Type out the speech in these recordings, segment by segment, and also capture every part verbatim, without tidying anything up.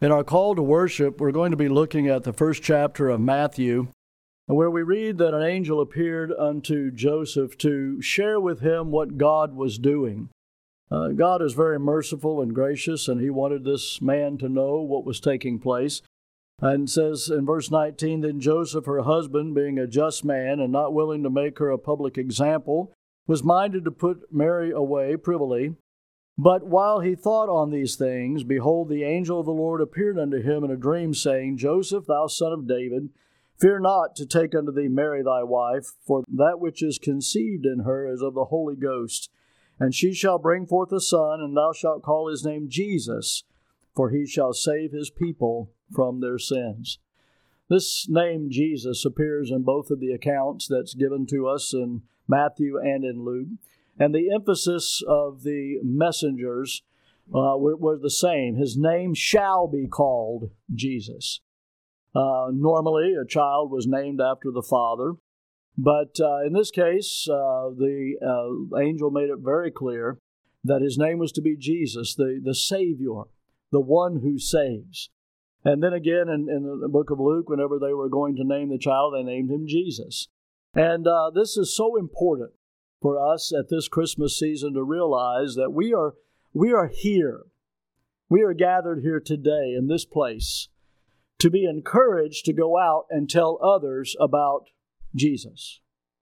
In our call to worship, we're going to be looking at the first chapter of Matthew, where we read that an angel appeared unto Joseph to share with him what God was doing. Uh, God is very merciful and gracious, and he wanted this man to know what was taking place. And says in verse nineteen, Then Joseph, her husband, being a just man and not willing to make her a public example, was minded to put Mary away privily. But while he thought on these things, behold, the angel of the Lord appeared unto him in a dream, saying, Joseph, thou son of David, fear not to take unto thee Mary thy wife, for that which is conceived in her is of the Holy Ghost. And she shall bring forth a son, and thou shalt call his name Jesus, for he shall save his people from their sins. This name Jesus appears in both of the accounts that's given to us in Matthew and in Luke. And the emphasis of the messengers uh, were, were the same. His name shall be called Jesus. Uh, normally, a child was named after the father. But uh, in this case, uh, the uh, angel made it very clear that his name was to be Jesus, the, the Savior, the one who saves. And then again, in, in the book of Luke, whenever they were going to name the child, they named him Jesus. And uh, this is so important for us at this Christmas season to realize that we are we are here. We are gathered here today in this place to be encouraged to go out and tell others about Jesus.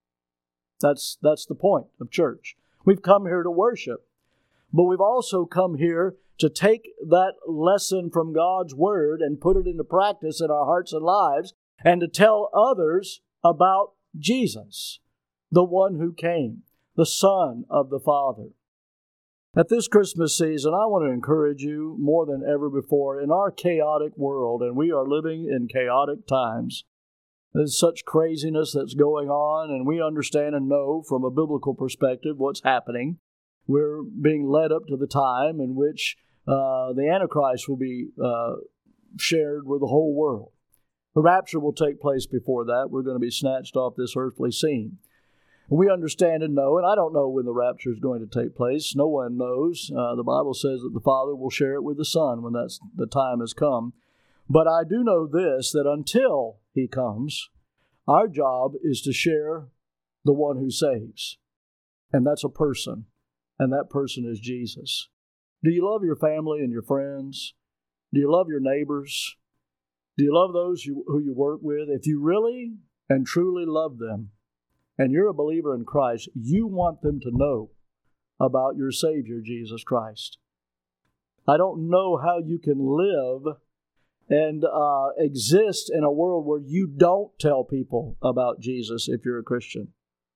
That's that's the point of church. We've come here to worship, but we've also come here to take that lesson from God's Word and put it into practice in our hearts and lives, and to tell others about Jesus, the one who came, the Son of the Father. At this Christmas season, I want to encourage you more than ever before in our chaotic world, and we are living in chaotic times. There's such craziness that's going on, and we understand and know from a biblical perspective what's happening. We're being led up to the time in which uh, the Antichrist will be uh, shared with the whole world. The rapture will take place before that. We're going to be snatched off this earthly scene. We understand and know, and I don't know when the rapture is going to take place. No one knows. Uh, the Bible says that the Father will share it with the Son when that's, the time has come. But I do know this, that until He comes, our job is to share the one who saves. And that's a person. And that person is Jesus. Do you love your family and your friends? Do you love your neighbors? Do you love those you, who you work with? If you really and truly love them, and you're a believer in Christ, you want them to know about your Savior, Jesus Christ. I don't know how you can live and uh, exist in a world where you don't tell people about Jesus if you're a Christian.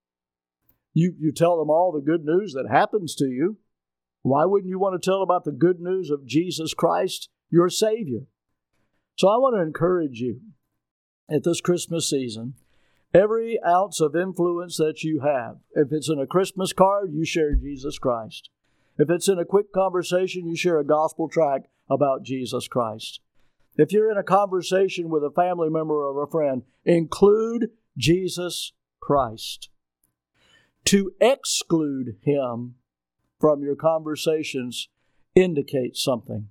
You, you tell them all the good news that happens to you. Why wouldn't you want to tell about the good news of Jesus Christ, your Savior? So I want to encourage you at this Christmas season, every ounce of influence that you have. If it's in a Christmas card, you share Jesus Christ. If it's in a quick conversation, you share a gospel tract about Jesus Christ. If you're in a conversation with a family member or a friend, include Jesus Christ. To exclude Him from your conversations indicates something.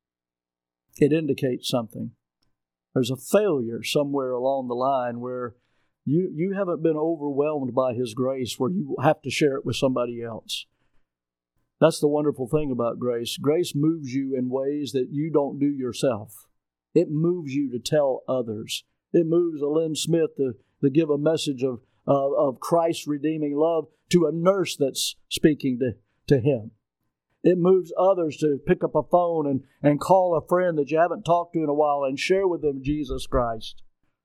It indicates something. There's a failure somewhere along the line where You you haven't been overwhelmed by His grace where you have to share it with somebody else. That's the wonderful thing about grace. Grace moves you in ways that you don't do yourself. It moves you to tell others. It moves a Lynn Smith to, to give a message of, uh, of Christ's redeeming love to a nurse that's speaking to, to him. It moves others to pick up a phone and, and call a friend that you haven't talked to in a while and share with them Jesus Christ.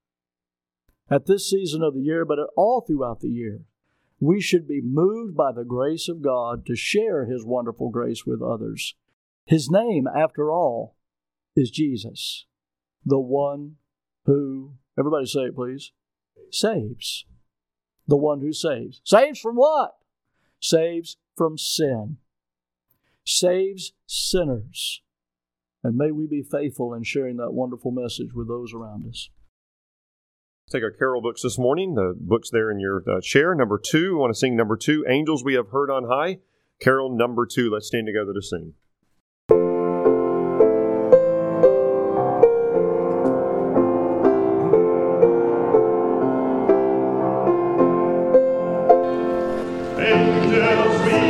At this season of the year, but all throughout the year, we should be moved by the grace of God to share His wonderful grace with others. His name, after all, is Jesus, the one who, everybody say it please, saves. The one who saves. Saves from what? Saves from sin. Saves sinners. And may we be faithful in sharing that wonderful message with those around us. Take our carol books this morning, the books there in your uh, chair. Number two, we want to sing number two, Angels We Have Heard on High. Carol number two, let's stand together to sing.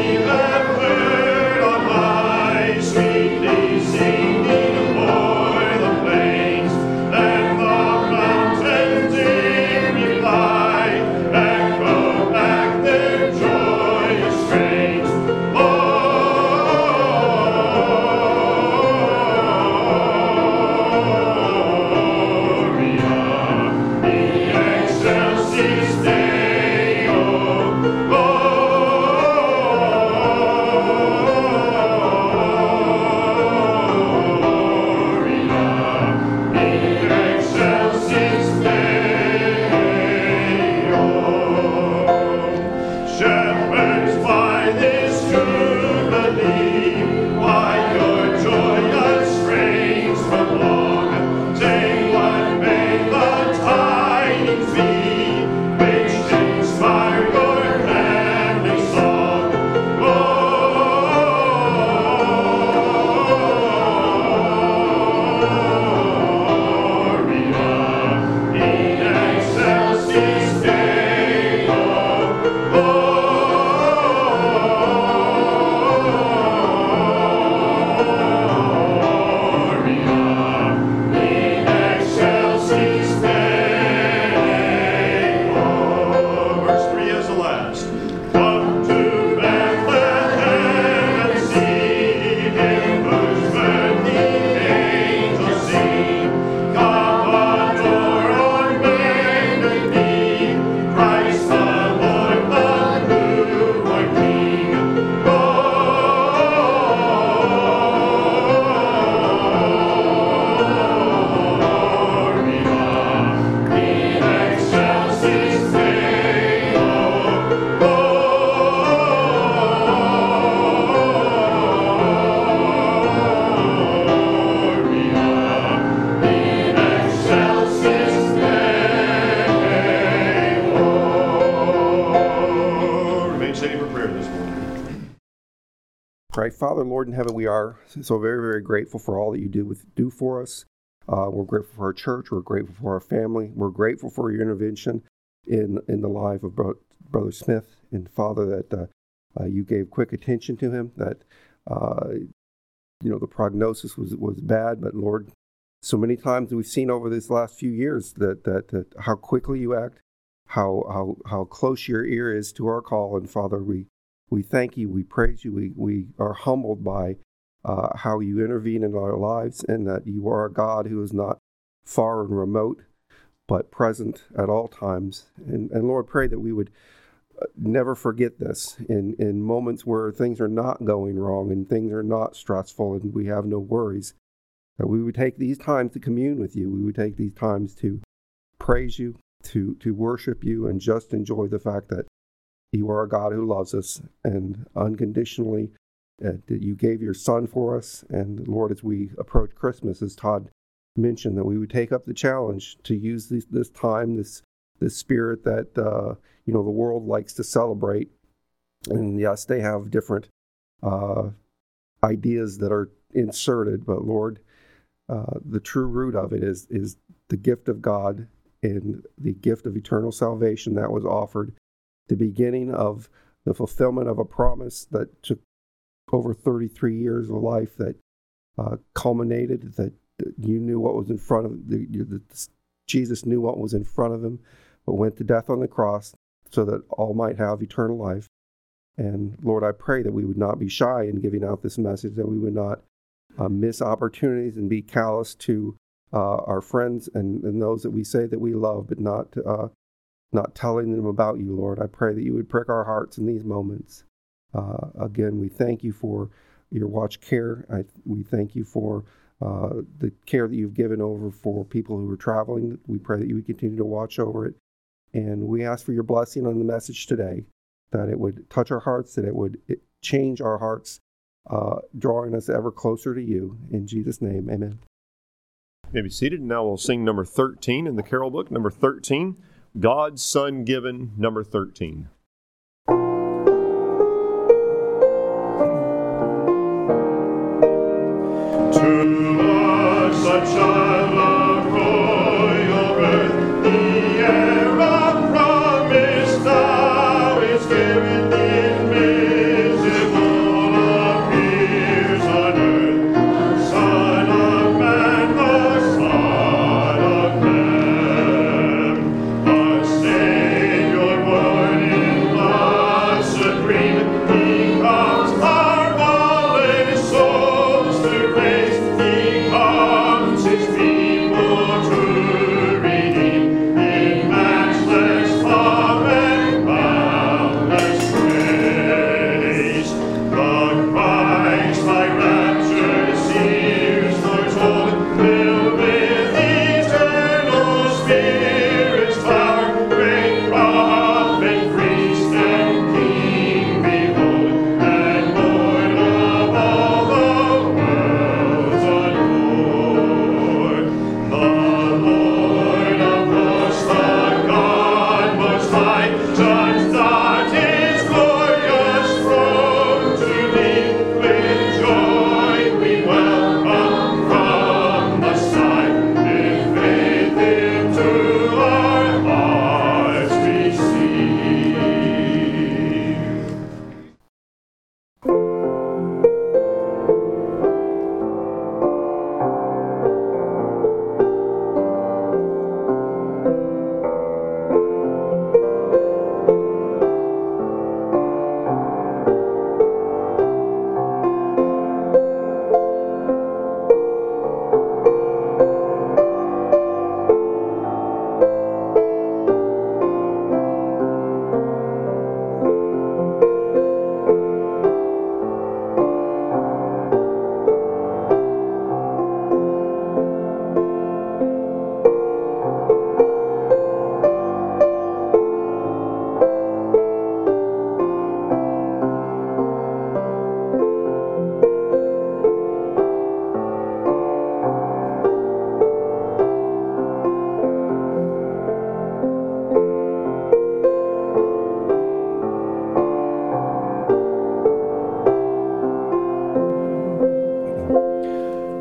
Right, Father, Lord in heaven, we are so very, very grateful for all that you do with do for us. Uh, we're grateful for our church. We're grateful for our family. We're grateful for your intervention in in the life of Bro- Brother Smith. And Father, that uh, uh, you gave quick attention to him. That uh, you know the prognosis was was bad, but Lord, so many times we've seen over this last few years that that, that how quickly you act, how how how close your ear is to our call. And Father, we. We thank you, we praise you, we, we are humbled by uh, how you intervene in our lives, and that you are a God who is not far and remote, but present at all times. And, and Lord, pray that we would never forget this in, in moments where things are not going wrong and things are not stressful and we have no worries, that we would take these times to commune with you. We would take these times to praise you, to, to worship you, and just enjoy the fact that you are a God who loves us and unconditionally uh, that you gave your son for us. And Lord, as we approach Christmas, as Todd mentioned, that we would take up the challenge to use this, this time, this this spirit that uh, you know the world likes to celebrate. And yes, they have different uh, ideas that are inserted, but Lord, uh, the true root of it is is the gift of God and the gift of eternal salvation that was offered. The beginning of the fulfillment of a promise that took over thirty-three years of life, that uh, culminated, that, that you knew what was in front of the, the, Jesus knew what was in front of him, but went to death on the cross so that all might have eternal life. And Lord, I pray that we would not be shy in giving out this message, that we would not uh, miss opportunities and be callous to uh, our friends and, and those that we say that we love, but not uh, not telling them about you, Lord. I pray that you would prick our hearts in these moments. Uh, again, we thank you for your watch care. I, we thank you for uh, the care that you've given over for people who are traveling. We pray that you would continue to watch over it. And we ask for your blessing on the message today, that it would touch our hearts, that it would change our hearts, uh, drawing us ever closer to you. In Jesus' name, amen. You may be seated. Now we'll sing number thirteen in the carol book, number thirteen. God's Son Given, number thirteen. To us a child of royal birth, the heir of promise now is given in visible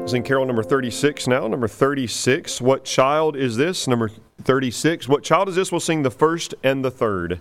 Sing carol number thirty-six now. Number thirty-six. What child is this? Number thirty-six. What child is this? We'll sing the first and the third.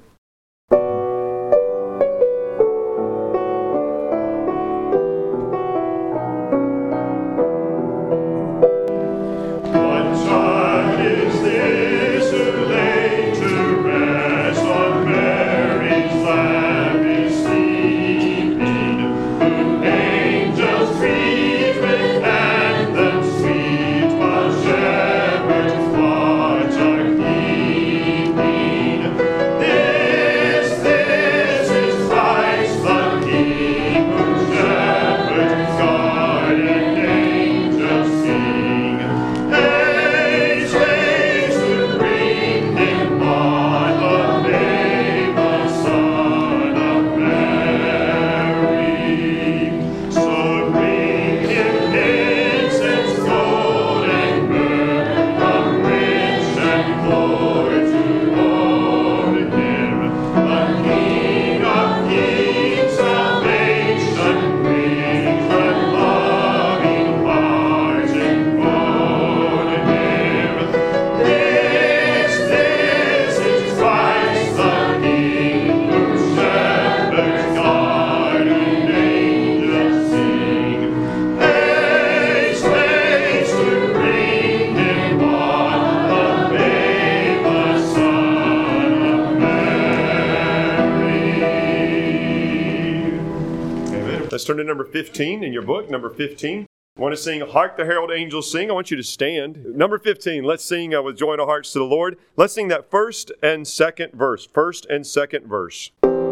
Let's turn to number fifteen in your book, number fifteen. I want to sing Hark the Herald Angels Sing. I want you to stand. Number fifteen, let's sing uh, with joy in our hearts to the Lord. Let's sing that first and second verse. First and second verse.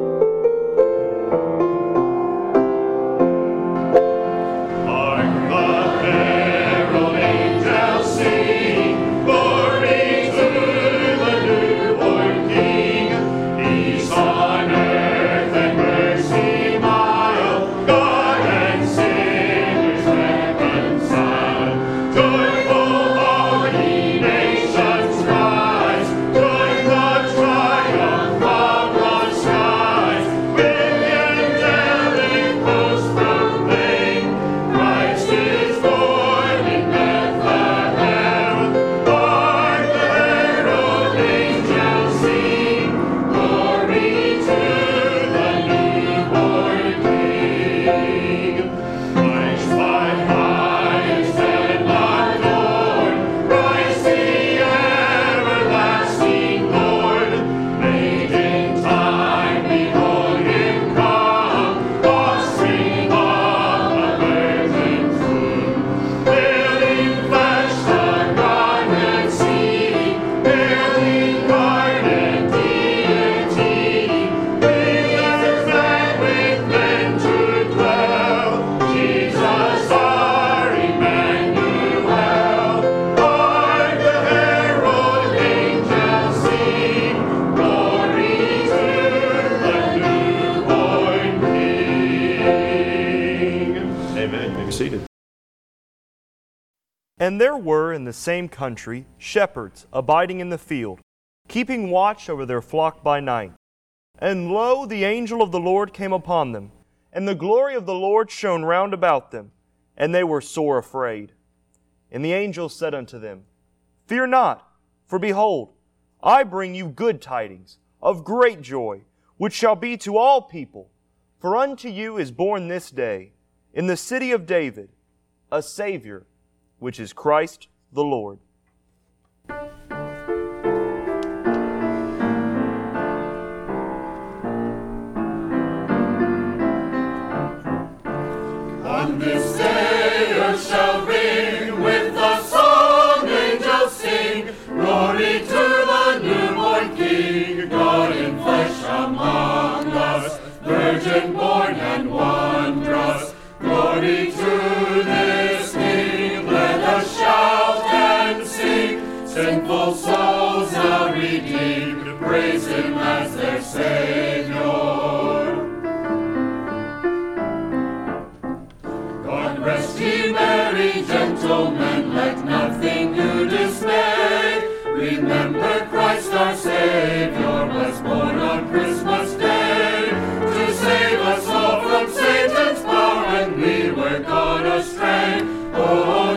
And there were in the same country shepherds abiding in the field, keeping watch over their flock by night. And lo, the angel of the Lord came upon them, and the glory of the Lord shone round about them, and they were sore afraid. And the angel said unto them, Fear not, for behold, I bring you good tidings of great joy, which shall be to all people. For unto you is born this day, in the city of David, a Savior, which is Christ the Lord. On this day earth shall ring with the song angels sing, glory to the newborn King, God in flesh among us, virgin born and wondrous, glory to this King, let us shout and sing, sinful souls now redeemed, praise Him as their Savior. God rest ye merry gentlemen, let nothing you dismay, remember Christ our Savior was born on Christmas Day, to save us all from Satan's power when we were gone astray. Oh,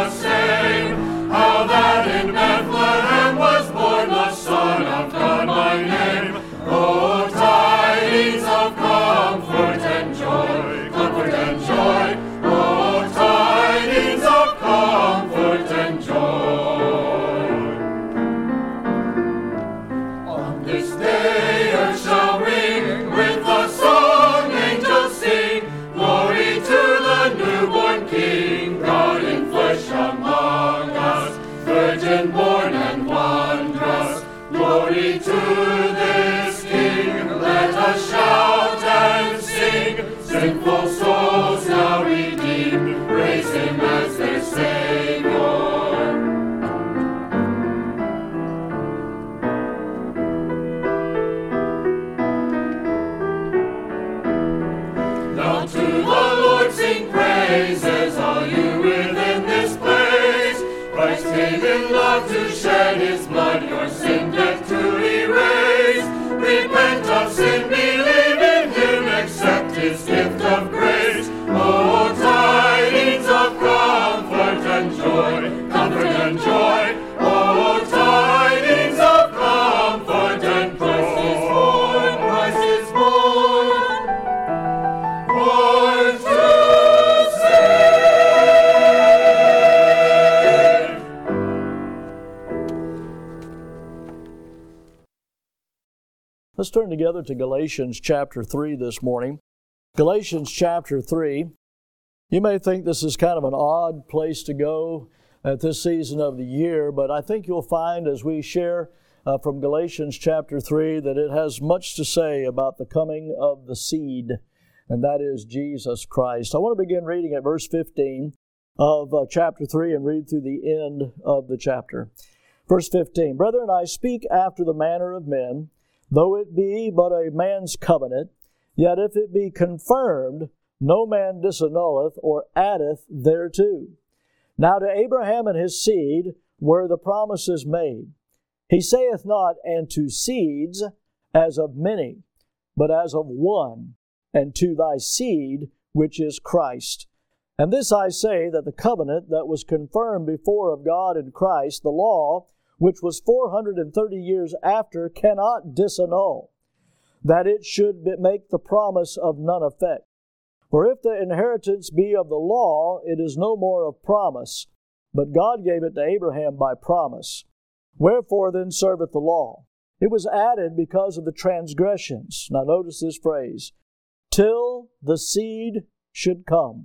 the same. How that in Bethlehem was born the Son of God by name. Oh, tidings of comfort and joy, comfort and joy. Oh, tidings of comfort and joy. On this day earth shall ring with the song angels sing. Glory to the newborn King, God in flesh among us, virgin born and wondrous. Glory to this King, let us shout and sing. Sinful souls now redeemed, praise Him as their Savior. Now to the Lord sing praises, all you within this place. Christ came in love to shed His blood, your sin debt to erase. Repent of sin, believe in Him, accept His gift of grace. Oh, tidings of comfort and joy, comfort and joy. Oh, tidings of comfort and Christ is born, Christ is born. Born to save. Let's turn together to Galatians chapter three this morning. Galatians chapter three. You may think this is kind of an odd place to go at this season of the year, but I think you'll find as we share uh, from Galatians chapter three that it has much to say about the coming of the seed, and that is Jesus Christ. I want to begin reading at verse fifteen of uh, chapter three and read through the end of the chapter. Verse fifteen, Brethren, I speak after the manner of men, though it be but a man's covenant, yet if it be confirmed, no man disannulleth or addeth thereto. Now to Abraham and his seed were the promises made. He saith not, and to seeds, as of many, but as of one, and to thy seed, which is Christ. And this I say, that the covenant that was confirmed before of God in Christ, the law, which was four hundred thirty years after, cannot disannul, that it should make the promise of none effect. For if the inheritance be of the law, it is no more of promise, but God gave it to Abraham by promise. Wherefore then serveth the law? It was added because of the transgressions. Now notice this phrase, till the seed should come,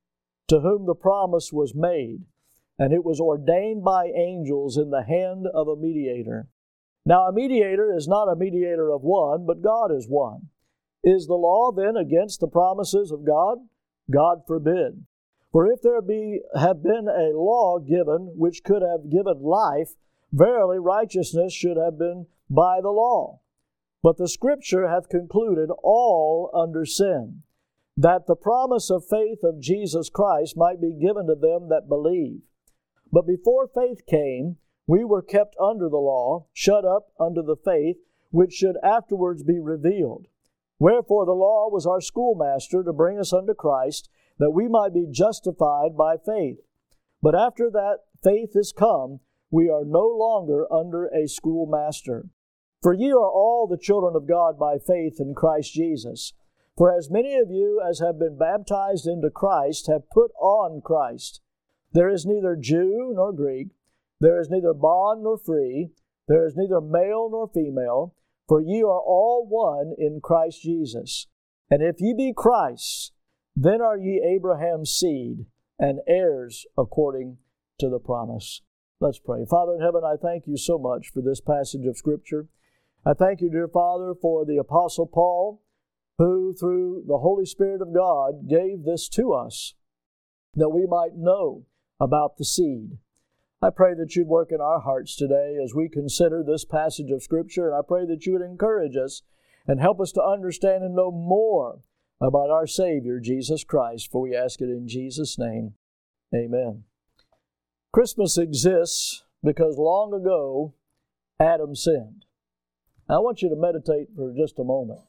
to whom the promise was made, and it was ordained by angels in the hand of a mediator. Now a mediator is not a mediator of one, but God is one. Is the law then against the promises of God? God forbid. For if there be have been a law given which could have given life, verily righteousness should have been by the law. But the Scripture hath concluded all under sin, that the promise of faith of Jesus Christ might be given to them that believe. But before faith came, we were kept under the law, shut up under the faith, which should afterwards be revealed. Wherefore the law was our schoolmaster to bring us unto Christ, that we might be justified by faith. But after that faith is come, we are no longer under a schoolmaster. For ye are all the children of God by faith in Christ Jesus. For as many of you as have been baptized into Christ have put on Christ. There is neither Jew nor Greek, there is neither bond nor free, there is neither male nor female, for ye are all one in Christ Jesus. And if ye be Christ's, then are ye Abraham's seed, and heirs according to the promise. Let's pray. Father in heaven, I thank you so much for this passage of Scripture. I thank you, dear Father, for the Apostle Paul, who through the Holy Spirit of God gave this to us, that we might know about the seed. I pray that you'd work in our hearts today as we consider this passage of Scripture, and I pray that you would encourage us and help us to understand and know more about our Savior, Jesus Christ, for we ask it in Jesus' name. Amen. Christmas exists because long ago, Adam sinned. Now, I want you to meditate for just a moment.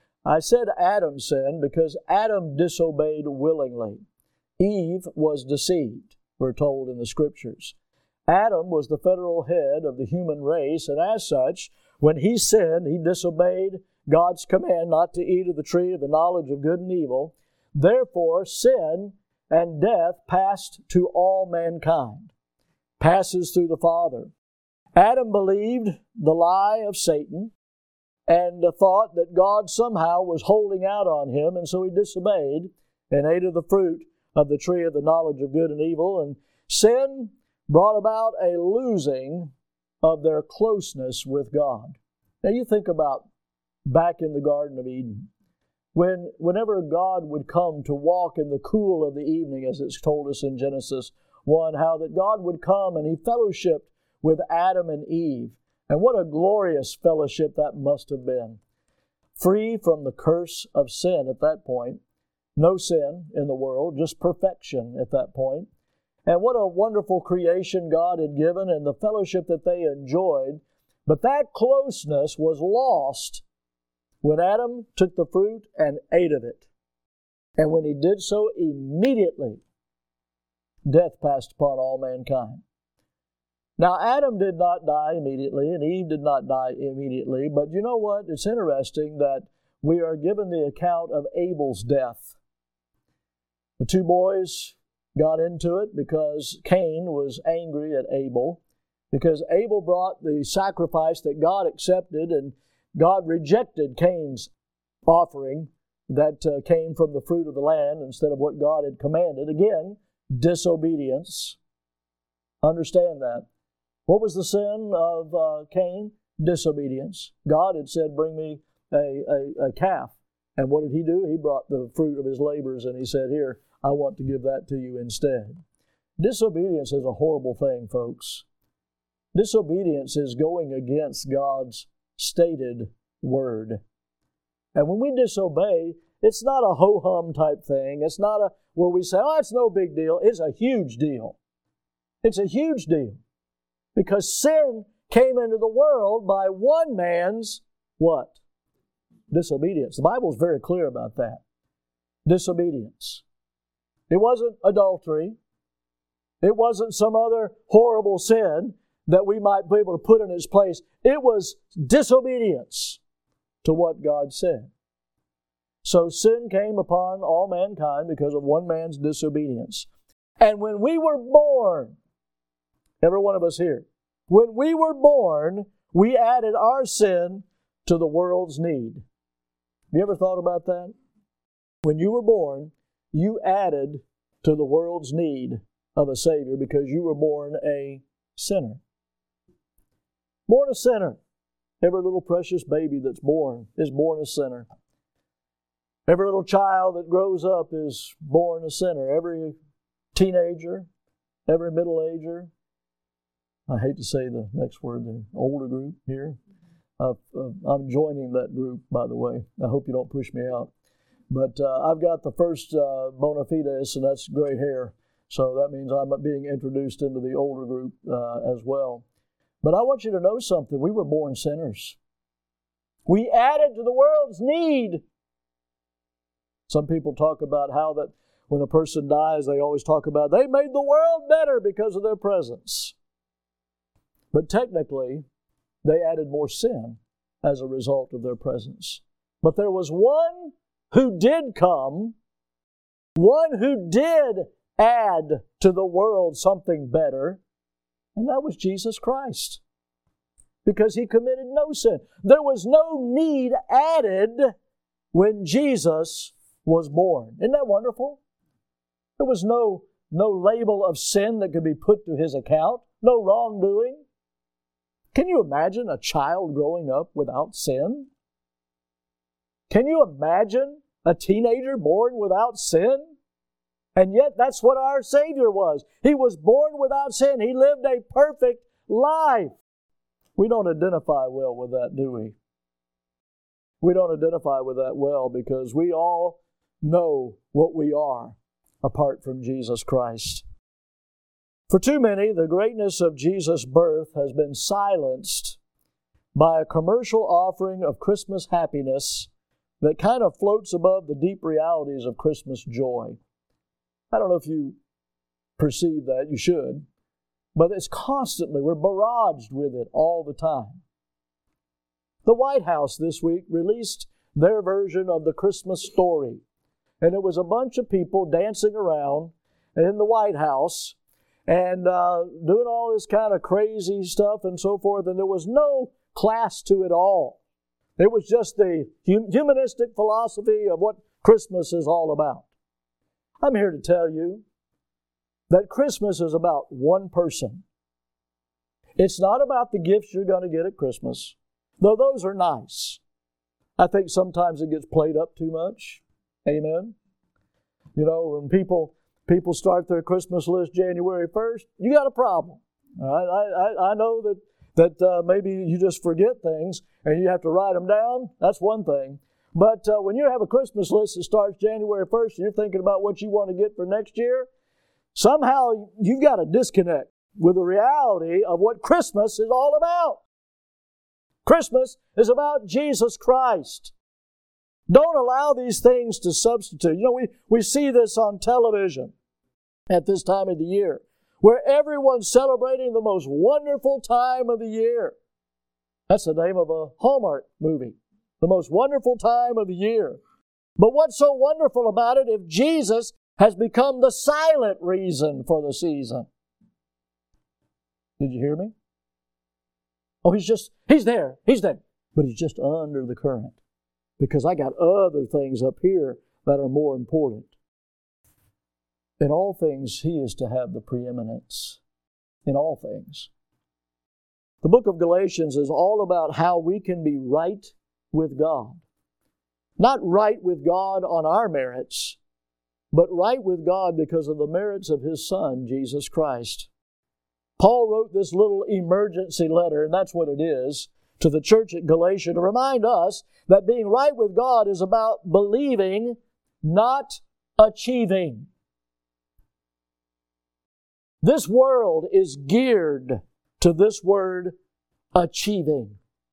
I said Adam sinned because Adam disobeyed willingly. Eve was deceived. we're told in the Scriptures. Adam was the federal head of the human race, and as such, when he sinned, he disobeyed God's command not to eat of the tree of the knowledge of good and evil. Therefore, sin and death passed to all mankind, passes through the Father. Adam believed the lie of Satan and thought that God somehow was holding out on him, and so he disobeyed and ate of the fruit of the tree of the knowledge of good and evil. And sin brought about a losing of their closeness with God. Now you think about back in the Garden of Eden, when whenever God would come to walk in the cool of the evening, as it's told us in Genesis one, how that God would come and He fellowshiped with Adam and Eve. And what a glorious fellowship that must have been. Free from the curse of sin at that point. No sin in the world, just perfection at that point. And what a wonderful creation God had given and the fellowship that they enjoyed. But that closeness was lost when Adam took the fruit and ate of it. And when he did so, immediately death passed upon all mankind. Now, Adam did not die immediately, and Eve did not die immediately, but you know what? It's interesting that we are given the account of Abel's death. The two boys got into it because Cain was angry at Abel, because Abel brought the sacrifice that God accepted, and God rejected Cain's offering that uh, came from the fruit of the land instead of what God had commanded. Again, disobedience. Understand that. What was the sin of uh, Cain? Disobedience. God had said, bring me a, a, a calf. And what did he do? He brought the fruit of his labors and he said, here, I want to give that to you instead. Disobedience is a horrible thing, folks. Disobedience is going against God's stated word. And when we disobey, it's not a ho-hum type thing. It's not a where we say, oh, it's no big deal. It's a huge deal. It's a huge deal. Because sin came into the world by one man's what? Disobedience. The Bible is very clear about that. Disobedience. It wasn't adultery. It wasn't some other horrible sin that we might be able to put in its place. It was disobedience to what God said. So sin came upon all mankind because of one man's disobedience. And when we were born, every one of us here, when we were born, we added our sin to the world's need. Have you ever thought about that? When you were born, you added to the world's need of a Savior because you were born a sinner. Born a sinner. Every little precious baby that's born is born a sinner. Every little child that grows up is born a sinner. Every teenager, every middle-ager, I hate to say the next word, the older group here. Uh, uh, I'm joining that group, by the way. I hope you don't push me out. But uh, I've got the first uh, bona fides, and that's gray hair. So that means I'm being introduced into the older group uh, as well. But I want you to know something. We were born sinners. We added to the world's need. Some people talk about how that when a person dies, they always talk about they made the world better because of their presence. But technically, they added more sin as a result of their presence. But there was one who did come, one who did add to the world something better, and that was Jesus Christ. Because He committed no sin. There was no need added when Jesus was born. Isn't that wonderful? There was no, no label of sin that could be put to His account, no wrongdoing. Can you imagine a child growing up without sin? Can you imagine a teenager born without sin? And yet that's what our Savior was. He was born without sin. He lived a perfect life. We don't identify well with that, do we? We don't identify with that well because we all know what we are apart from Jesus Christ. For too many, the greatness of Jesus' birth has been silenced by a commercial offering of Christmas happiness that kind of floats above the deep realities of Christmas joy. I don't know if you perceive that. You should. But it's constantly, we're barraged with it all the time. The White House this week released their version of the Christmas story. And it was a bunch of people dancing around in the White House and uh, doing all this kind of crazy stuff and so forth. And there was no class to it all. It was just the humanistic philosophy of what Christmas is all about. I'm here to tell you that Christmas is about one person. It's not about the gifts you're going to get at Christmas, though those are nice. I think sometimes it gets played up too much. Amen? You know, when people people start their Christmas list January first, you got a problem. All right? I, I, I know that, that uh, maybe you just forget things and you have to write them down. That's one thing. But uh, when you have a Christmas list that starts January first and you're thinking about what you want to get for next year, somehow you've got a disconnect with the reality of what Christmas is all about. Christmas is about Jesus Christ. Don't allow these things to substitute. You know, we, we see this on television at this time of the year, where everyone's celebrating the most wonderful time of the year. That's the name of a Hallmark movie. The most wonderful time of the year. But what's so wonderful about it if Jesus has become the silent reason for the season? Did you hear me? Oh, he's just, he's there, he's there. But he's just under the current. Because I got other things up here that are more important. In all things, he is to have the preeminence. In all things. The book of Galatians is all about how we can be right with God. Not right with God on our merits, but right with God because of the merits of His Son, Jesus Christ. Paul wrote this little emergency letter, and that's what it is, to the church at Galatia to remind us that being right with God is about believing, not achieving. This world is geared to this word, achieving.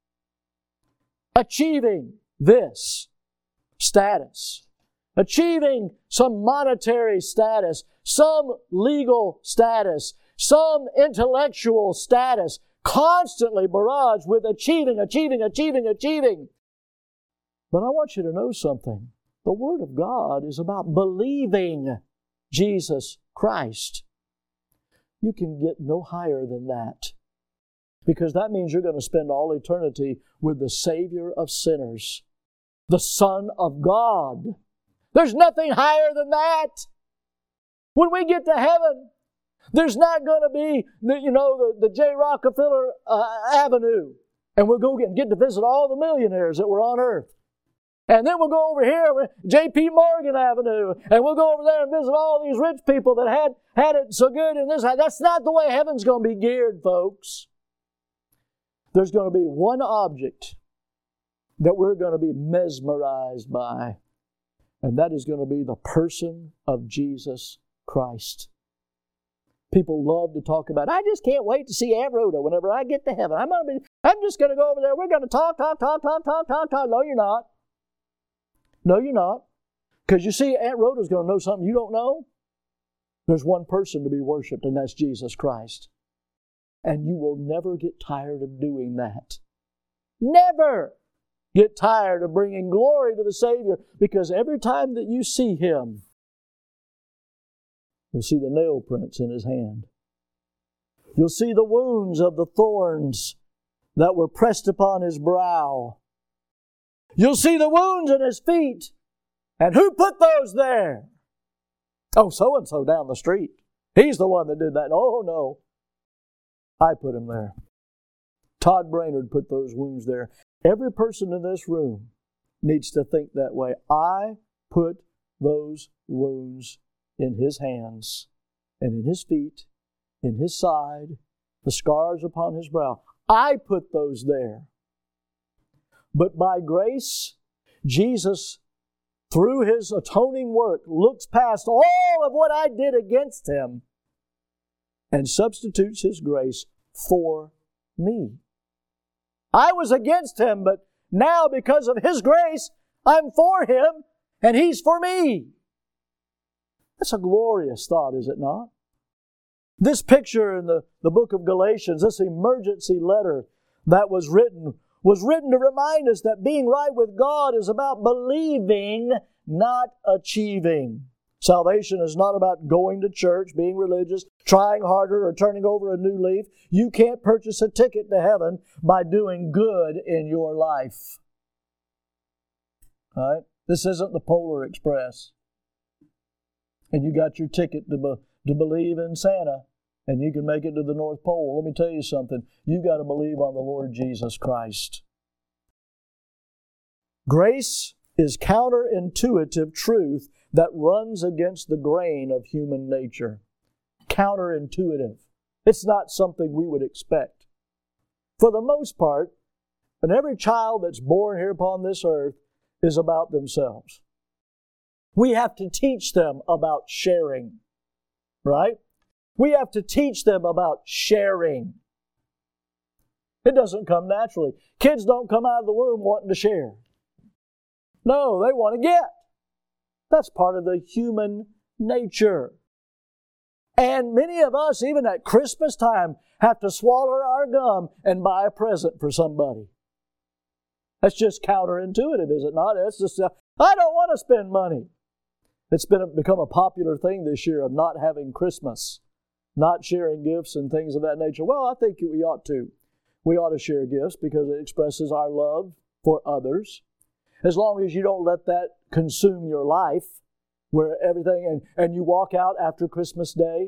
Achieving this status. Achieving some monetary status, some legal status, some intellectual status, constantly barraged with achieving, achieving, achieving, achieving. But I want you to know something. The Word of God is about believing Jesus Christ. You can get no higher than that. Because that means you're going to spend all eternity with the Savior of sinners, the Son of God. There's nothing higher than that. When we get to heaven, there's not going to be, the, you know, the, the J. Rockefeller uh, Avenue. And we'll go get, get to visit all the millionaires that were on earth. And then we'll go over here with J P. Morgan Avenue. And we'll go over there and visit all these rich people that had, had it so good in this. That's not the way heaven's going to be geared, folks. There's going to be one object that we're going to be mesmerized by. And that is going to be the person of Jesus Christ. People love to talk about, I just can't wait to see Aunt Rhoda whenever I get to heaven. I'm going to be, I'm just going to go over there. We're going to talk, talk, talk, talk, talk, talk, talk. No, you're not. No, you're not. Because you see, Aunt Rhoda's going to know something you don't know. There's one person to be worshiped, and that's Jesus Christ. And you will never get tired of doing that. Never get tired of bringing glory to the Savior, because every time that you see Him, you'll see the nail prints in His hand. You'll see the wounds of the thorns that were pressed upon His brow. You'll see the wounds in His feet. And who put those there? Oh, so-and-so down the street. He's the one that did that. Oh, no. I put him there. Todd Brainerd put those wounds there. Every person in this room needs to think that way. I put those wounds in His hands and in His feet, in His side, the scars upon His brow. I put those there. But by grace, Jesus, through His atoning work, looks past all of what I did against Him and substitutes His grace for me. I was against Him, but now because of His grace, I'm for Him and He's for me. That's a glorious thought, is it not? This picture in the, the book of Galatians, this emergency letter that was written, was written to remind us that being right with God is about believing, not achieving. Salvation is not about going to church, being religious, trying harder, or turning over a new leaf. You can't purchase a ticket to heaven by doing good in your life. All right? This isn't the Polar Express. And you got your ticket to, be, to believe in Santa, and you can make it to the North Pole. Let me tell you something. You got to believe on the Lord Jesus Christ. Grace is counterintuitive truth that runs against the grain of human nature. Counterintuitive. It's not something we would expect. For the most part, and every child that's born here upon this earth is about themselves. We have to teach them about sharing, right? We have to teach them about sharing. It doesn't come naturally. Kids don't come out of the womb wanting to share. No, they want to get. That's part of the human nature. And many of us, even at Christmas time, have to swallow our gum and buy a present for somebody. That's just counterintuitive, is it not? It's just, uh, I don't want to spend money. It's been a, become a popular thing this year of not having Christmas, not sharing gifts and things of that nature. Well, I think we ought to. We ought to share gifts because it expresses our love for others. As long as you don't let that consume your life, where everything, and, and you walk out after Christmas Day,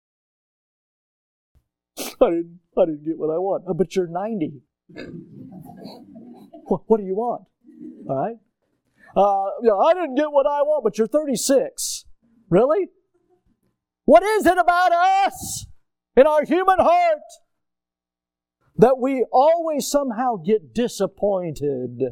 I didn't, I didn't get what I want. Oh, but you're ninety. What, what do you want? All right? Uh, you know, I didn't get what I want, but you're thirty-six. Really? What is it about us in our human heart that we always somehow get disappointed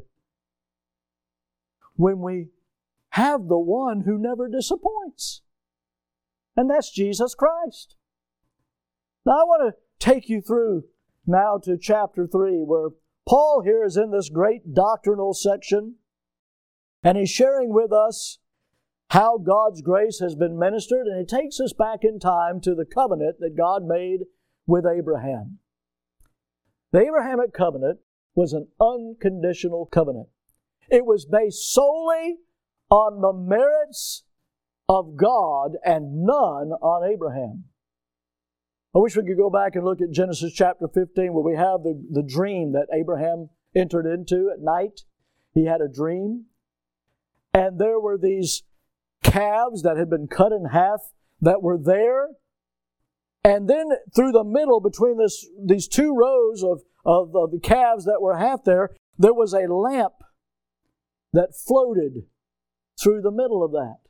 when we have the one who never disappoints? And that's Jesus Christ. Now I want to take you through now to chapter three, where Paul here is in this great doctrinal section, and he's sharing with us how God's grace has been ministered, and he takes us back in time to the covenant that God made with Abraham. The Abrahamic covenant was an unconditional covenant. It was based solely on the merits of God and none on Abraham. I wish we could go back and look at Genesis chapter fifteen, where we have the, the dream that Abraham entered into at night. He had a dream, and there were these calves that had been cut in half that were there. And then through the middle, between this, these two rows of, of, of the calves that were half there, there was a lamp that floated through the middle of that.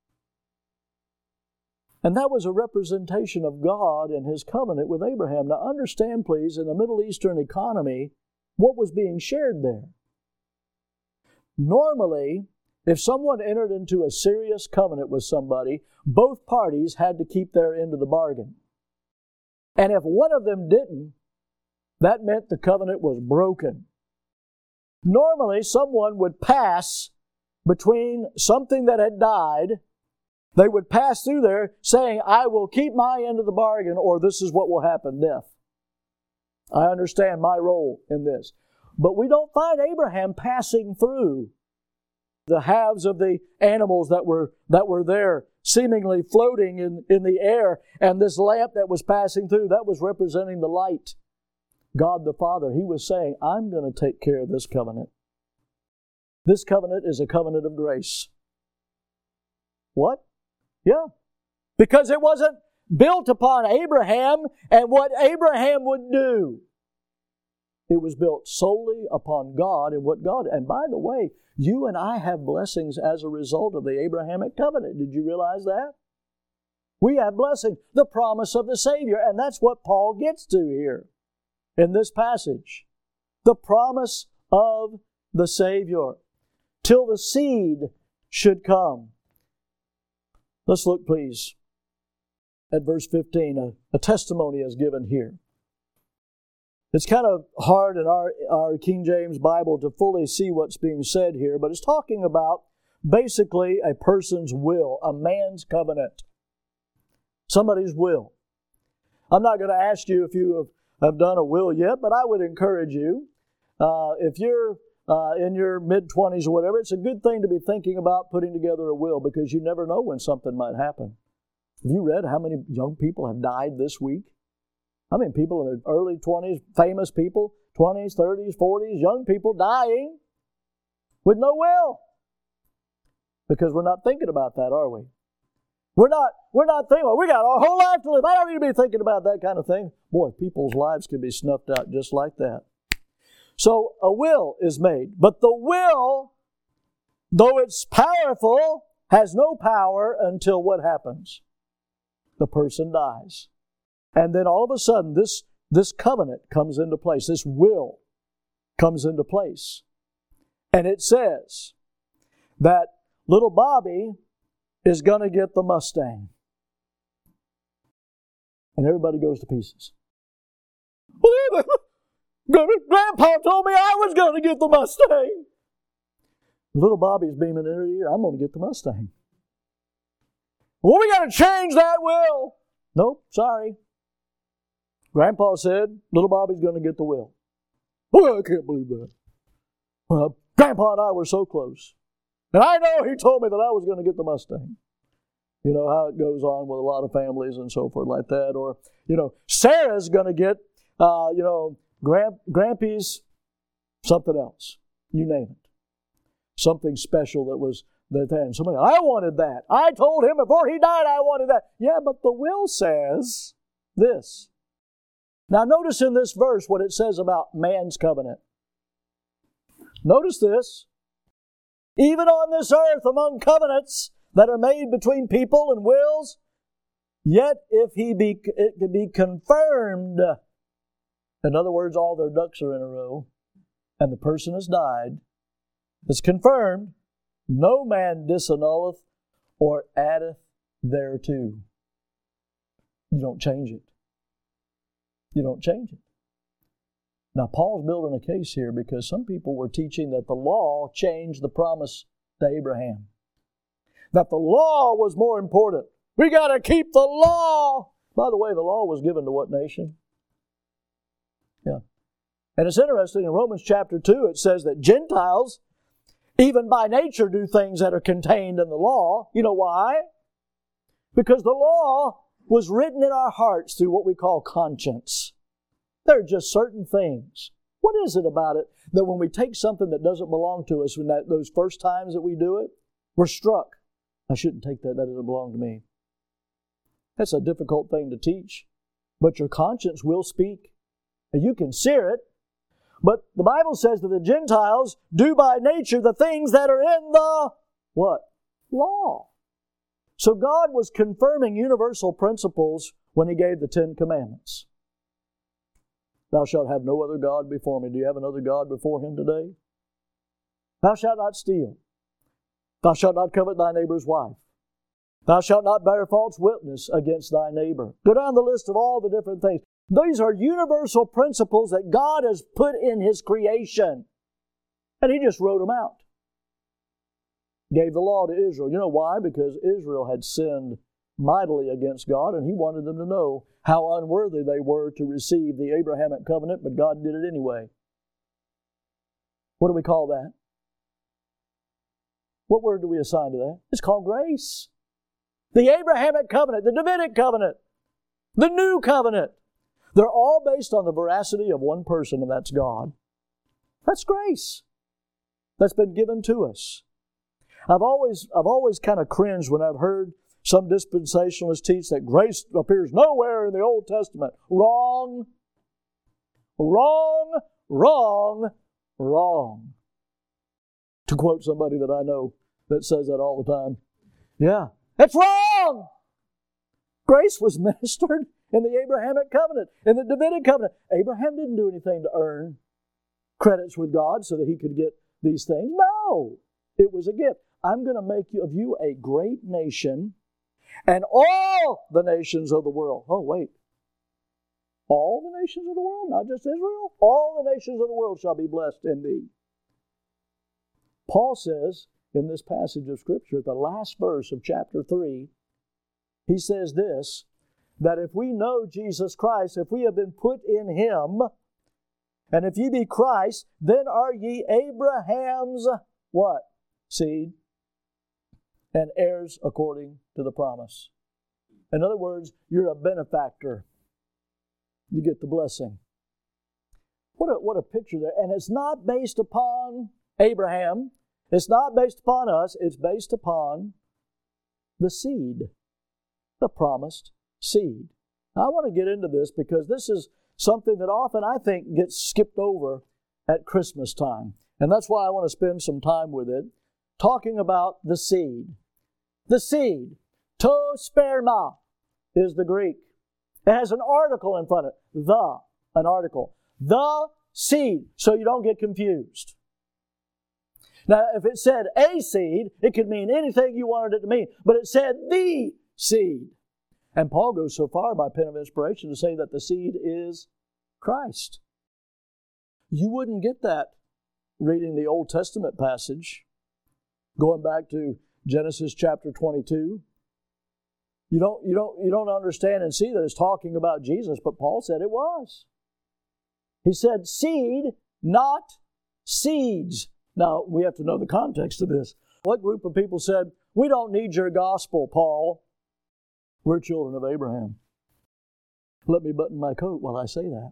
And that was a representation of God and His covenant with Abraham. Now understand, please, in the Middle Eastern economy, what was being shared there. Normally, if someone entered into a serious covenant with somebody, both parties had to keep their end of the bargain. And if one of them didn't, that meant the covenant was broken. Normally, someone would pass between something that had died. They would pass through there saying, I will keep my end of the bargain, or this is what will happen, death. I understand my role in this. But we don't find Abraham passing through the halves of the animals that were that were there, seemingly floating in, in the air, and this lamp that was passing through, that was representing the light. God the Father, He was saying, I'm going to take care of this covenant. This covenant is a covenant of grace. What? Yeah. Because it wasn't built upon Abraham and what Abraham would do. It was built solely upon God and what God... And by the way, you and I have blessings as a result of the Abrahamic covenant. Did you realize that? We have blessing, the promise of the Savior. And that's what Paul gets to here in this passage. The promise of the Savior. Till the seed should come. Let's look, please, at verse fifteen. A, a testimony is given here. It's kind of hard in our, our King James Bible to fully see what's being said here, but it's talking about basically a person's will, a man's covenant, somebody's will. I'm not going to ask you if you have, have done a will yet, but I would encourage you, uh, if you're uh, in your mid-twenties or whatever, it's a good thing to be thinking about putting together a will, because you never know when something might happen. Have you read how many young people have died this week? I mean, people in their early twenties, famous people, twenties, thirties, forties, young people dying with no will. Because we're not thinking about that, are we? We're not, we're not thinking, well, we got our whole life to live. I don't need to be thinking about that kind of thing. Boy, people's lives can be snuffed out just like that. So a will is made. But the will, though it's powerful, has no power until what happens? The person dies. And then all of a sudden, this, this covenant comes into place. This will comes into place. And it says that little Bobby is going to get the Mustang. And everybody goes to pieces. Grandpa told me I was going to get the Mustang. Little Bobby's beaming in her ear, I'm going to get the Mustang. Well, we got to change that will. Nope, sorry. Grandpa said, little Bobby's going to get the will. Oh, I can't believe that. Well, Grandpa and I were so close. And I know he told me that I was going to get the Mustang. You know how it goes on with a lot of families and so forth like that. Or, you know, Sarah's going to get, uh, you know, Grand, Grampy's something else. You name it. Something special that was that and somebody, I wanted that. I told him before he died I wanted that. Yeah, but the will says this. Now notice in this verse what it says about man's covenant. Notice this. Even on this earth, among covenants that are made between people and wills, yet if he be, it can be confirmed, in other words, all their ducks are in a row, and the person has died, it's confirmed, no man disannulleth or addeth thereto. You don't change it. You don't change it. Now, Paul's building a case here because some people were teaching that the law changed the promise to Abraham. That the law was more important. We got to keep the law. By the way, the law was given to what nation? Yeah. And it's interesting, in Romans chapter two, it says that Gentiles, even by nature, do things that are contained in the law. You know why? Because the law was written in our hearts through what we call conscience. There are just certain things. What is it about it that when we take something that doesn't belong to us, when that, those first times that we do it, we're struck. I shouldn't take that, that doesn't belong to me. That's a difficult thing to teach. But your conscience will speak. And you can sear it. But the Bible says that the Gentiles do by nature the things that are in the, what? Law. So God was confirming universal principles when He gave the Ten Commandments. Thou shalt have no other God before me. Do you have another God before Him today? Thou shalt not steal. Thou shalt not covet thy neighbor's wife. Thou shalt not bear false witness against thy neighbor. Go down the list of all the different things. These are universal principles that God has put in His creation. And He just wrote them out. Gave the law to Israel. You know why? Because Israel had sinned mightily against God, and He wanted them to know how unworthy they were to receive the Abrahamic covenant, but God did it anyway. What do we call that? What word do we assign to that? It's called grace. The Abrahamic covenant, the Davidic covenant, the new covenant. They're all based on the veracity of one person, and that's God. That's grace. That's been given to us. I've always, I've always kind of cringed when I've heard some dispensationalists teach that grace appears nowhere in the Old Testament. Wrong. Wrong. Wrong. Wrong. To quote somebody that I know that says that all the time. Yeah, that's wrong. Grace was ministered in the Abrahamic covenant, in the Davidic covenant. Abraham didn't do anything to earn credits with God so that he could get these things. No, it was a gift. I'm going to make you, of you a great nation, and all the nations of the world. Oh, wait. All the nations of the world, not just Israel. All the nations of the world shall be blessed in thee. Paul says in this passage of Scripture, the last verse of chapter three, he says this, that if we know Jesus Christ, if we have been put in Him, and if ye be Christ, then are ye Abraham's what? Seed, and heirs according to the promise. In other words, you're a benefactor. You get the blessing. What a, what a picture there. And it's not based upon Abraham. It's not based upon us. It's based upon the seed, the promised seed. Now, I want to get into this because this is something that often I think gets skipped over at Christmas time. And that's why I want to spend some time with it, talking about the seed. The seed, to sperma, is the Greek. It has an article in front of it. The, an article. The seed, so you don't get confused. Now, if it said a seed, it could mean anything you wanted it to mean. But it said the seed. And Paul goes so far by pen of inspiration to say that the seed is Christ. You wouldn't get that reading the Old Testament passage, going back to Genesis chapter twenty-two. You don't, you don't, you don't understand and see that it's talking about Jesus, but Paul said it was. He said seed, not seeds. Now, we have to know the context of this. What group of people said, we don't need your gospel, Paul. We're children of Abraham. Let me button my coat while I say that.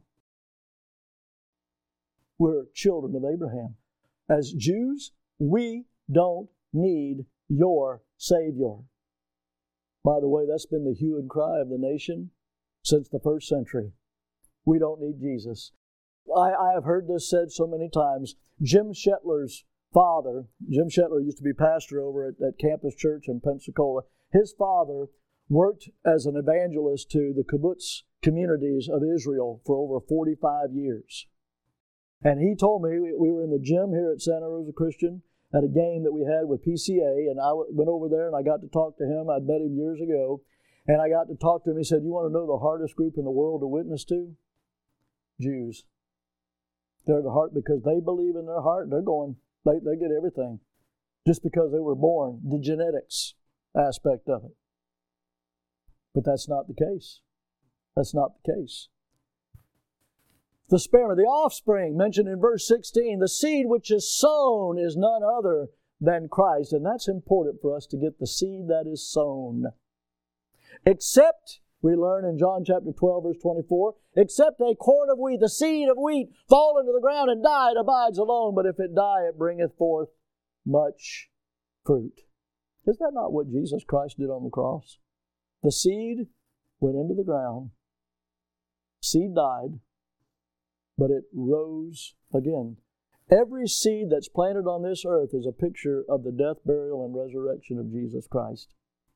We're children of Abraham. As Jews, we don't need your Savior. By the way, that's been the hue and cry of the nation since the first century. We don't need Jesus. I, I have heard this said so many times. Jim Shetler's father, Jim Shetler used to be pastor over at, at Campus Church in Pensacola. His father worked as an evangelist to the kibbutz communities of Israel for over forty-five years. And he told me, we were in the gym here at Santa Rosa Christian at a game that we had with P C A, and I went over there and I got to talk to him. I'd met him years ago, and I got to talk to him. He said, you want to know the hardest group in the world to witness to? Jews. They're the heart because they believe in their heart. They're going, they, they get everything just because they were born, the genetics aspect of it. But that's not the case. That's not the case. The sperma, the offspring, mentioned in verse sixteen, the seed which is sown is none other than Christ. And that's important for us to get the seed that is sown. Except, we learn in John chapter twelve, verse twenty-four, except a corn of wheat, the seed of wheat, fall into the ground and die, it abides alone. But if it die, it bringeth forth much fruit. Is that not what Jesus Christ did on the cross? The seed went into the ground, seed died, but it rose again. Every seed that's planted on this earth is a picture of the death, burial, and resurrection of Jesus Christ.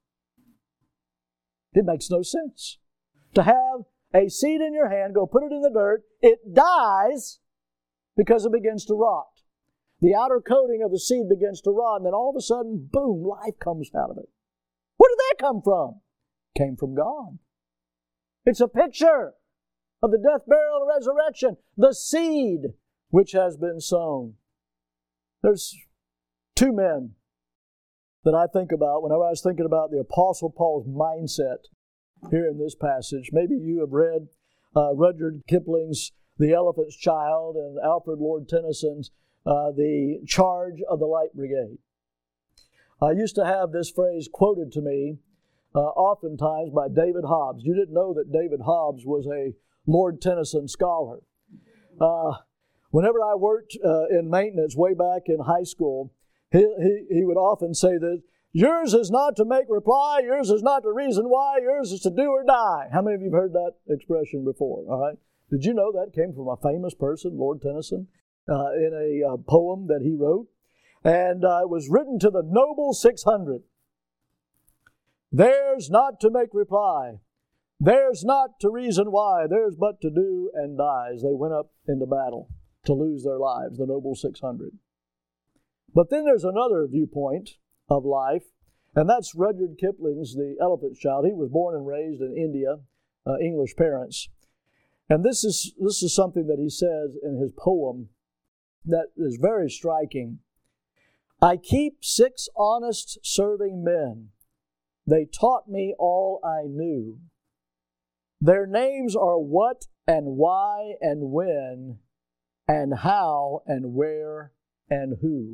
It makes no sense to have a seed in your hand, go put it in the dirt, it dies because it begins to rot. The outer coating of the seed begins to rot, and then all of a sudden, boom, life comes out of it. Where did that come from? Came from God. It's a picture of the death, burial, and resurrection, the seed which has been sown. There's two men that I think about whenever I was thinking about the Apostle Paul's mindset here in this passage. Maybe you have read uh, Rudyard Kipling's The Elephant's Child and Alfred Lord Tennyson's uh, The Charge of the Light Brigade. I used to have this phrase quoted to me uh, oftentimes by David Hobbs. You didn't know that David Hobbs was a Lord Tennyson scholar. Uh, whenever I worked uh, in maintenance way back in high school, he, he, he would often say that, yours is not to make reply, yours is not to reason why, yours is to do or die. How many of you have heard that expression before? All right. Did you know that came from a famous person, Lord Tennyson, uh, in a uh, poem that he wrote? And uh, it was written to the Noble six hundred. Theirs not to make reply, theirs not to reason why, theirs but to do and die. As they went up into battle to lose their lives, the Noble six hundred. But then there's another viewpoint of life, and that's Rudyard Kipling's The Elephant's Child. He was born and raised in India, uh, English parents. And this is, this is something that he says in his poem that is very striking. I keep six honest serving men. They taught me all I knew. Their names are what and why and when and how and where and who.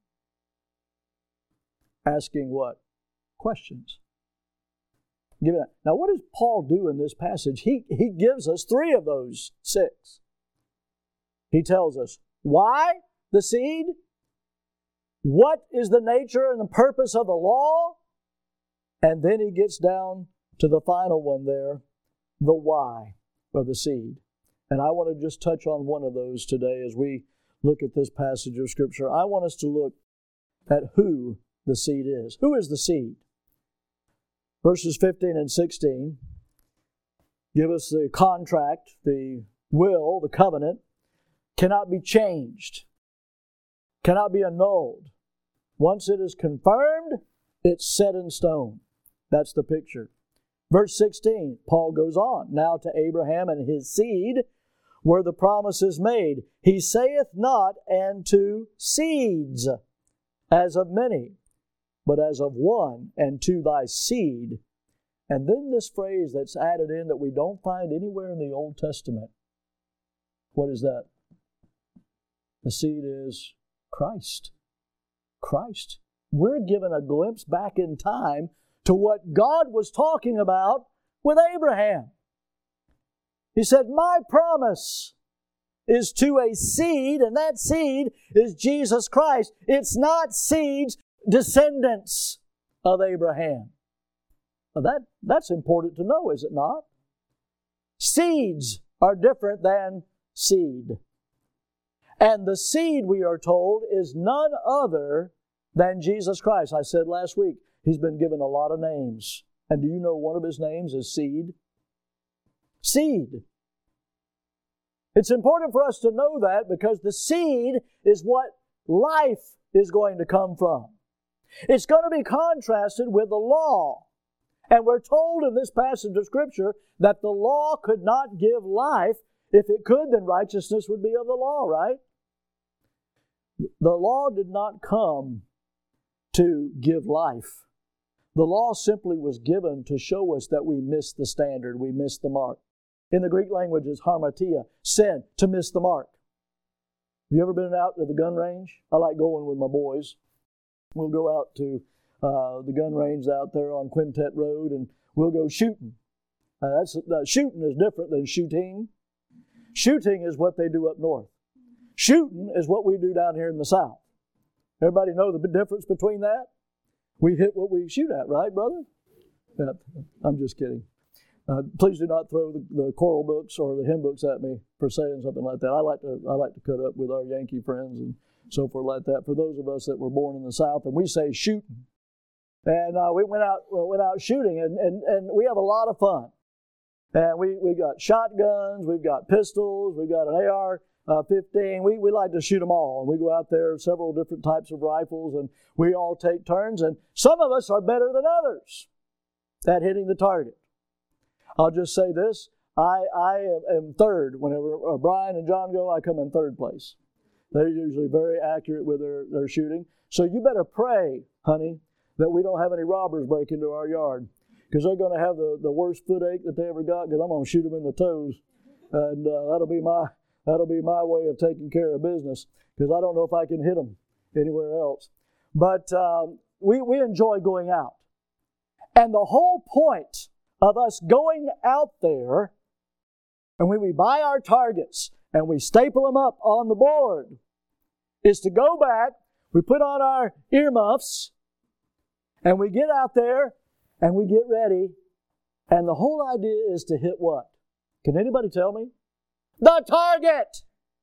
Asking what? Questions. Give it a, now, what does Paul do in this passage? He, he gives us three of those six. He tells us why the seed, what is the nature and the purpose of the law, and then he gets down to the final one there, the why of the seed. And I want to just touch on one of those today as we look at this passage of Scripture. I want us to look at who the seed is. Who is the seed? Verses fifteen and sixteen give us the contract, the will, the covenant, cannot be changed, cannot be annulled. Once it is confirmed, it's set in stone. That's the picture. Verse sixteen, Paul goes on, now to Abraham and his seed were the promises made. He saith not, and to seeds, as of many, but as of one, and to thy seed. And then this phrase that's added in that we don't find anywhere in the Old Testament. What is that? The seed is Christ. Christ. We're given a glimpse back in time to what God was talking about with Abraham. He said, my promise is to a seed, and that seed is Jesus Christ. It's not seeds, descendants of Abraham. Now that, that's important to know, is it not? Seeds are different than seed. And the seed, we are told, is none other than Jesus Christ. I said last week, He's been given a lot of names. And do you know one of His names is seed? Seed. It's important for us to know that because the seed is what life is going to come from. It's going to be contrasted with the law. And we're told in this passage of Scripture that the law could not give life. If it could, then righteousness would be of the law, right? The law did not come to give life. The law simply was given to show us that we missed the standard, we missed the mark. In the Greek language, it's harmatia, sin, to miss the mark. Have you ever been out to the gun range? I like going with my boys. We'll go out to uh, the gun range out there on Quintet Road, and we'll go shooting. Uh, that's uh, shooting is different than shooting. Shooting is what they do up north. Shooting is what we do down here in the South. Everybody know the difference between that? We hit what we shoot at, right, brother? Yeah, I'm just kidding. Uh, please do not throw the, the choral books or the hymn books at me for saying something like that. I like to I like to cut up with our Yankee friends and so forth like that. For those of us that were born in the South, and we say shooting, and uh, we went out went out shooting, and, and, and we have a lot of fun. And we we got shotguns, we've got pistols, we've got an A R fifteen. We we like to shoot them all, and we go out there several different types of rifles, and we all take turns. And some of us are better than others at hitting the target. I'll just say this, I, I am third. Whenever Brian and John go, I come in third place. They're usually very accurate with their, their shooting. So you better pray, honey, that we don't have any robbers break into our yard, because they're going to have the, the worst foot ache that they ever got, because I'm going to shoot them in the toes. And uh, that'll be my that'll be my way of taking care of business, because I don't know if I can hit them anywhere else. But um, we, we enjoy going out. And the whole point of us going out there, and when we buy our targets and we staple them up on the board, is to go back, we put on our earmuffs, and we get out there and we get ready, and the whole idea is to hit what? Can anybody tell me? The target!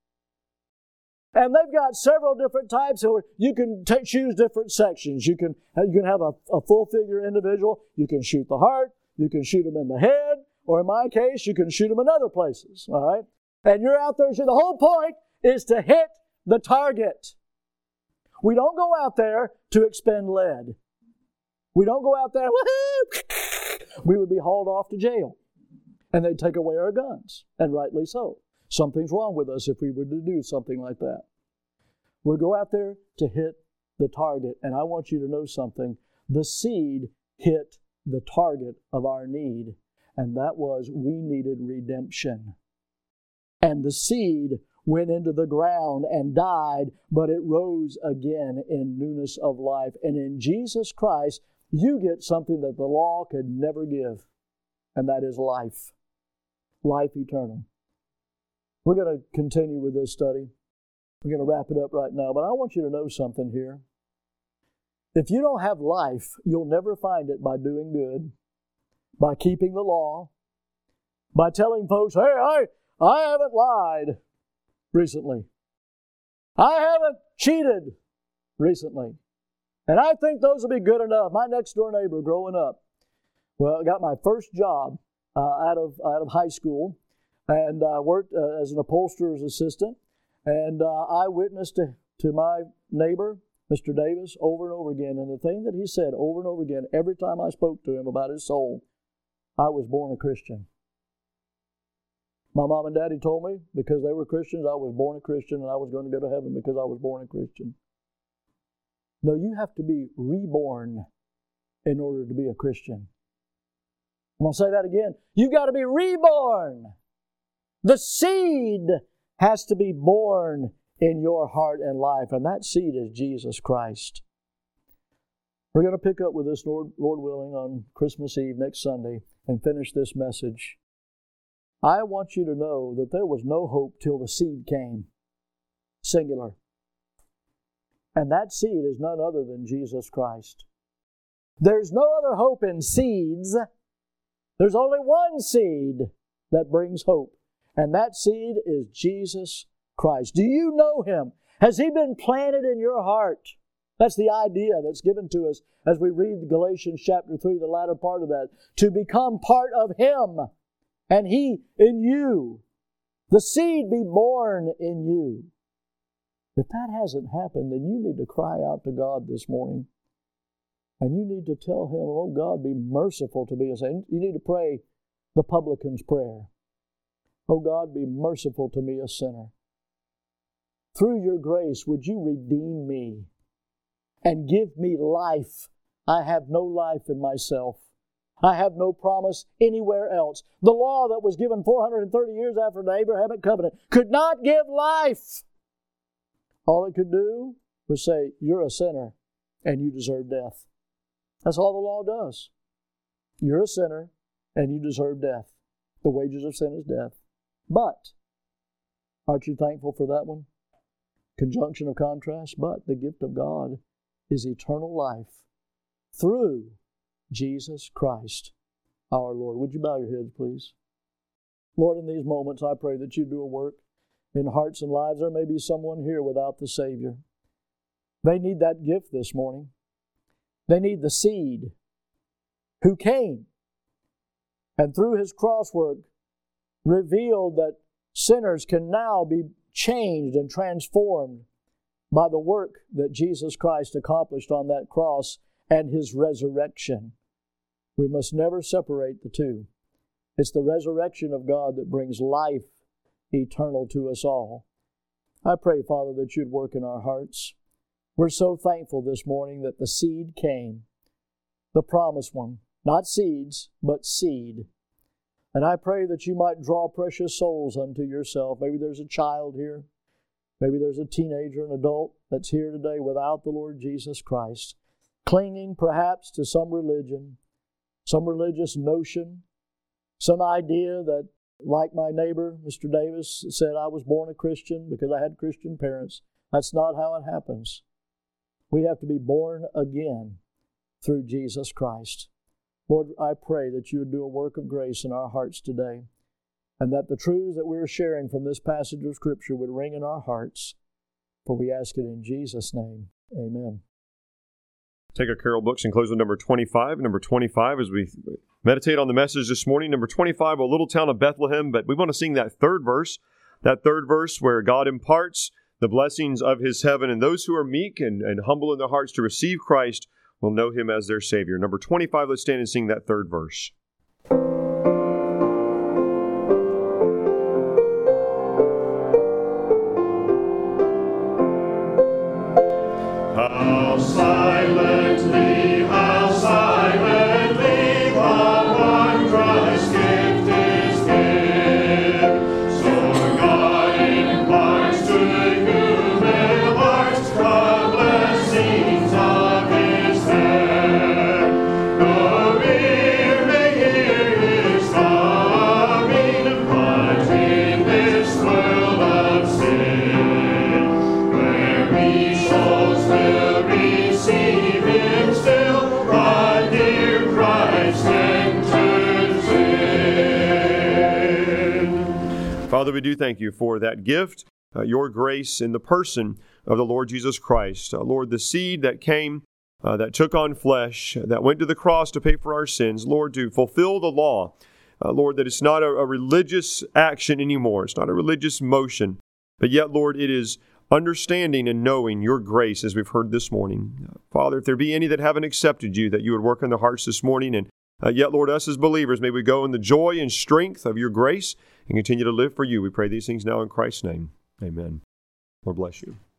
And they've got several different types. So you can t- choose different sections. You can, you can have a, a full-figure individual. You can shoot the heart. You can shoot them in the head, or in my case, you can shoot them in other places, all right? And you're out there, so the whole point is to hit the target. We don't go out there to expend lead. We don't go out there, woohoo! We would be hauled off to jail, and they'd take away our guns, and rightly so. Something's wrong with us if we were to do something like that. We go out there to hit the target, and I want you to know something. The seed hit the target of our need. and that was we needed redemption. And the seed went into the ground and died, but it rose again in newness of life. And in Jesus Christ, you get something that the law could never give, and that is life. Life eternal. We're going to continue with this study. We're going to wrap it up right now, but I want you to know something here. If you don't have life, you'll never find it by doing good, by keeping the law, by telling folks, hey, I, I haven't lied recently. I haven't cheated recently. And I think those will be good enough. My next door neighbor growing up, well, I got my first job uh, out of out of high school, and I worked uh, as an upholsterer's assistant, and uh, I witnessed to, to my neighbor, Mister Davis, over and over again. And the thing that he said over and over again, every time I spoke to him about his soul, I was born a Christian. My mom and daddy told me because they were Christians, I was born a Christian, and I was going to go to heaven because I was born a Christian. No, you have to be reborn in order to be a Christian. I'm going to say that again. You've got to be reborn. The seed has to be born in your heart and life, and that seed is Jesus Christ. We're going to pick up with this, Lord, Lord willing, on Christmas Eve next Sunday and finish this message. I want you to know that there was no hope till the seed came. Singular. And that seed is none other than Jesus Christ. There's no other hope in seeds. There's only one seed that brings hope. And that seed is Jesus Christ. Do you know Him? Has He been planted in your heart? That's the idea that's given to us as we read Galatians chapter three, the latter part of that. To become part of Him, and He in you. The seed be born in you. If that hasn't happened, then you need to cry out to God this morning. And you need to tell Him, oh God, be merciful to me. You need to pray the publican's prayer. Oh God, be merciful to me, a sinner. Through your grace, would you redeem me and give me life? I have no life in myself. I have no promise anywhere else. The law that was given four hundred thirty years after the Abrahamic covenant could not give life. All it could do was say, you're a sinner and you deserve death. That's all the law does. You're a sinner and you deserve death. The wages of sin is death. But, aren't you thankful for that one? Conjunction of contrast. But the gift of God is eternal life through Jesus Christ, our Lord. Would you bow your heads, please? Lord, in these moments, I pray that you do a work in hearts and lives. There may be someone here without the Savior. They need that gift this morning. They need the seed who came and through His cross work revealed that sinners can now be changed and transformed by the work that Jesus Christ accomplished on that cross and His resurrection. We must never separate the two. It's the resurrection of God that brings life eternal to us all. I pray, Father, that you'd work in our hearts. We're so thankful this morning that the seed came, the promised one, not seeds, but seed. And I pray that you might draw precious souls unto yourself. Maybe there's a child here. Maybe there's a teenager, an adult that's here today without the Lord Jesus Christ, clinging perhaps to some religion, some religious notion, some idea that, like my neighbor, Mister Davis, said, I was born a Christian because I had Christian parents. That's not how it happens. We have to be born again through Jesus Christ. Lord, I pray that you would do a work of grace in our hearts today, and that the truths that we're sharing from this passage of Scripture would ring in our hearts. For we ask it in Jesus' name. Amen. Take our Carol books and close with number twenty-five. Number twenty-five, as we meditate on the message this morning. Number twenty-five, a little town of Bethlehem. But we want to sing that third verse, that third verse where God imparts the blessings of His heaven, and those who are meek and, and humble in their hearts to receive Christ will know Him as their Savior. Number twenty-five, let's stand and sing that third verse. How silently, how silently the one Christ is. Father, we do thank you for that gift, uh, your grace in the person of the Lord Jesus Christ. Uh, Lord, the seed that came, uh, that took on flesh, that went to the cross to pay for our sins, Lord, to fulfill the law. Uh, Lord, that it's not a, a religious action anymore. It's not a religious motion. But yet, Lord, it is understanding and knowing your grace, as we've heard this morning. Uh, Father, if there be any that haven't accepted you, that you would work in their hearts this morning. And uh, yet, Lord, us as believers, may we go in the joy and strength of your grace and continue to live for you. We pray these things now in Christ's name. Amen. Lord bless you.